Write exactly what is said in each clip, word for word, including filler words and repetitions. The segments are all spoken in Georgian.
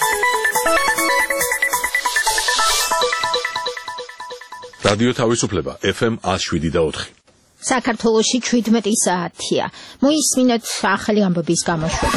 რადიო თავისუფლება ეფ ემ one oh seven და four. საქართველოში seventeen საათია. მოისმინეთ ახალი ამბების გამოშვება.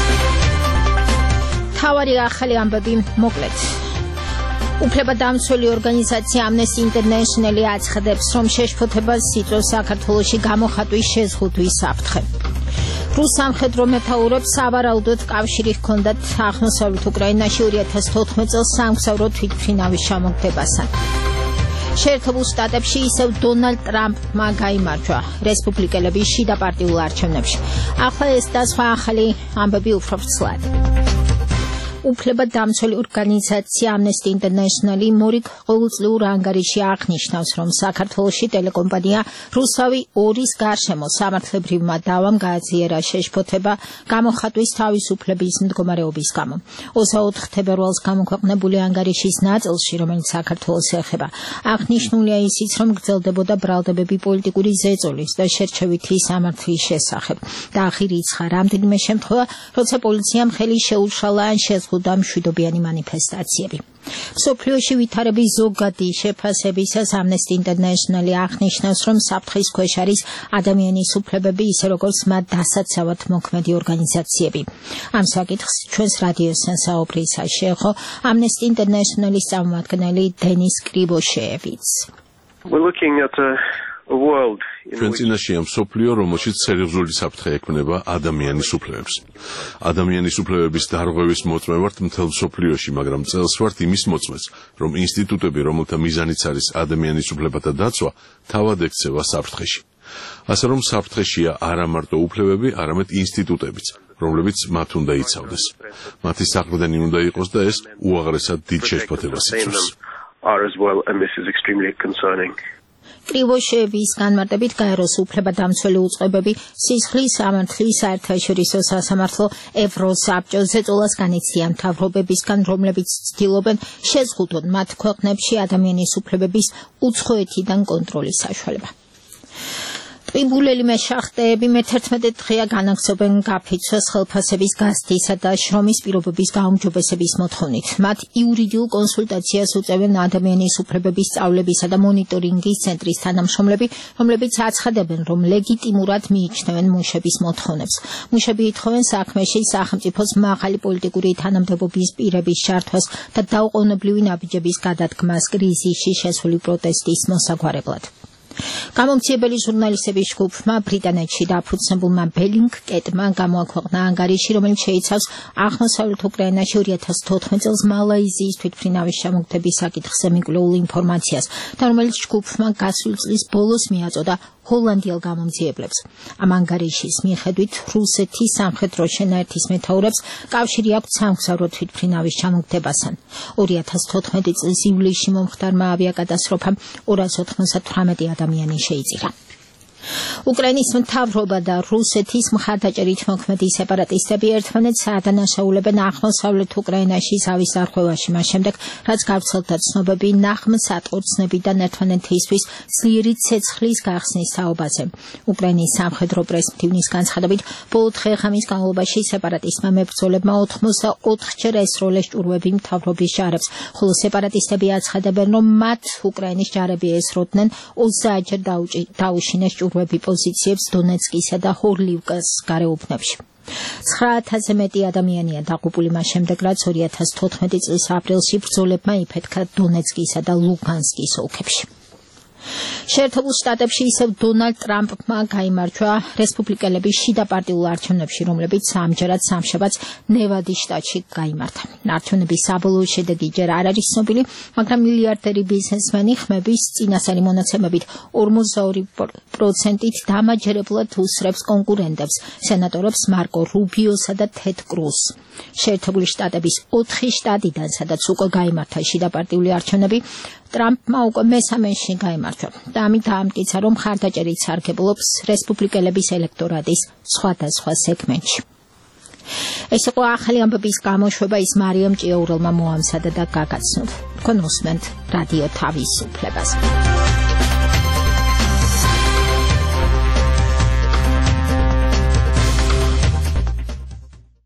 თავარი ახალი ამბები მოკლედ. უფლებადამცველი ორგანიზაცია Amnesty International-ი აცხადებს, რომ შეშფოთებას იწვევს საქართველოში გამოხატვის შეზღუდვის საფრთხე. რუს სამხედრო მეთაურებს სავარაუდოდ კავშირი ჰქონდათ აღმოსავლეთ უკრაინაში two thousand fourteen წელს სამგზავრო თვითმფრინავის ჩამოგდებასთან. შეერთებულ შტატებში ისევ დონალდ ტრამპმა გაიმარჯვა რესპუბლიკელების შიდა პარტიულ არჩევნებში. ახლა ეს და სხვა ახალი ამბები უფრო ვრცლად. უფლებადამცველი ორგანიზაცია Amnesty International-ი მორიგ ყოველწლიურ ანგარიში აღნიშნავს, რომ საქართველოში ტელეკომპანია რუსავი ორის გარშემო სამართლებრივმა დავამ გააძლიერა შეშფოთება გამოხატვის თავისუფლების მდგომარეობის გამო. twenty-four თებერვალს გამოქვეყნებული ანგარიშის ნაწილში, რომელიც საქართველოს ეხება, აღნიშნულია ისიც, რომ გრძელდებოდა ბრალდებები პოლიტიკური ზეწოლის და შერჩევითი სამართლის შესახებ. და აღირიცხა რამდენიმე შემთხვევა, როცა პოლიციამ ხელი შეუშალა ან შეზღუდა და მშვიდობიანი მანიფესტაციები. მსოფლიოში ვითარების ზოგადი შეფასებისას Amnesty International-ი აღნიშნავს, რომ საფრთხის ქვეშ არის ადამიანის უფლებები, ისე როგორც მათ დასაცავად მოქმედი ორგანიზაციები. ამ საკითხს ჩვენს რადიოსთან საუბრისას შეეხო Amnesty International-ის წარმომადგენელი დენის კრივოშეევიც. We're looking at a, a world ჩვენ წინაშია მსოფლიო, რომელშიც სერიოზული საფრთხე ექმნება ადამიანის უფლებებს. ადამიანის უფლებების დარღვევის მოწმე ვართ მთელ მსოფლიოში, მაგრამ წელს ვართ იმის მოწმეც, რომ ინსტიტუტები, რომელთა მიზანიც არის ადამიანის უფლებათა დაცვა, თავად ექცევა საფრთხეში. ასე რომ საფრთხეშია არა მარტო უფლებები, არამედ ინსტიტუტებიც, რომლებიც მათ უნდა იცავდეს. მათი საყრდენი უნდა იყოს და ეს უაღრესად დიდ შეშფოთებას იწვევს. კრივოშეევის განმარტებით გაეროს უფლებადამცველი უწყებები სისხლის სამართლის საერთაშორისო სასამართლო ევროსაბჭოს ზეწოლას განიცდიან მთავრობებისგან, რომლებიც ცდილობენ შეზღუდონ მათ ქვეყნებში ადამიანის უფლებების უცხოეთიდან კონტროლის საშუალება. ტყიბულელი მეშახტეები მეთერთმეტე დღეა განაგრძობენ გაფიცვას ხელფასების გაზრდისა და შრომის პირობების გაუმჯობესების მოთხოვნით. მათ იურიდიულ კონსულტაციას უწევენ ადამიანის უფლებების სწავლებისა და მონიტორინგის ცენტრის თანამშრომლები, რომლებიც აცხადებენ, რომ ლეგიტიმურად მიიჩნევენ მუშების მოთხოვნებს. მუშები ითხოვენ საქმეში სახელმწიფოს მაღალი პოლიტიკური თანამდებობის პირების ჩართვას და დაუყოვნებლივი ნაბიჯების გადადგმას კრიზისში შესული პროტესტის მოსაგვარებლად. გამომცემელი ჟურნალისტების ჯგუფმა ბრიტანეთში დაფუძნებულმა ბელინგკეტმა გამოაქვეყნა ანგარიში, რომელიც შეიცავს აღმოსავლეთ უკრაინაში two thousand fourteen წელს მალაიზიის თვითმფრინავის ჩამოგდების საკითხზე მიკვლეულ ინფორმაციას და რომელიც ჯგუფმა გასული წლის ბოლოს მიაწოდა ჰოლანდიელ გამომძიებლებს. ამ ანგარიშის მიხედვით რუსეთის სამხედრო შენაერთის მეთაურებს კავშირი აქვთ სამგზავრო თვითმფრინავის ჩამოგდებასთან. two thousand fourteen წლის ივლისში მომხდარმა ავიაკატასტროფამ two hundred ninety-eight ადამიანი შეიწირა. უკრაინის მთავრობა და რუსეთის მხარდაჭერით მოქმედი სეპარატისტები ერთმანეთს აადანაშაულებენ აღმოსავლეთ უკრაინაში ზავის დარღვევაში, მას შემდეგ, რაც გავრცელდა ცნობები ნაღმსატყურძნებიდან ერთმანეთისთვის ძლიერი ცეცხლის გახსნის თაობაზე. უკრაინის სამხედრო პრესმდივნის განცხადებით, ბოლო დღე-ღამის განმავლობაში სეპარატისტმა მებრძოლებმა ninety-four ჯერ ესროლეს ჭურვები მთავრობის ჯარებს, ხოლო სეპარატისტები აცხადებენ, რომ მათ უკრაინის ჯარები ესროდნენ twenty ჯერ დაუშინეს ჭურვები პოზიციებს დონეცკისა და ჰორლივკას გარეუბნებში. nine thousand-ზე მეტი ადამიანია დაღუპული მას შემდეგ, რაც two thousand fourteen წლის აპრილში ბრძოლებმა იფეთქა დონეცკისა და ლუგანსკის ოლქებში. შეერთებულ შტატებში ისევ დონალდ ტრამპმა გაიმარჯვა რესპუბლიკელების შიდა პარტიულ არჩევნებში, რომლებიც ამჯერად სამშაბათს ნევადის შტატში გაიმართა. არჩევნების საბოლოო შედეგი ჯერ არ არის ცნობილი, მაგრამ მილიარდერი ბიზნესმენი ხმების წინასწარი მონაცემებით forty-two პროცენტით დამაჯერებლად უსრებს კონკურენტებს, სენატორებს მარკო რუბიოსა და თედ კრუზს. შეერთებული შტატების ოთხი შტატიდან, სადაც უკვე გაიმართა შიდა პარტიული არჩევნები, ტრამპმა უკვე მესამეში გაიმარჯვა და ამით დაამტკიცა, რომ მხარდაჭერით სარგებლობს რესპუბლიკელების ელექტორატის სხვადასხვა სეგმენტში. ეს იყო ახალი ამბების გამოშვება, ის მარიამ ჭიაურელმა მოამზადა და გაგაცნოთ. თქვენ უსმენთ რადიო თავისუფლებას.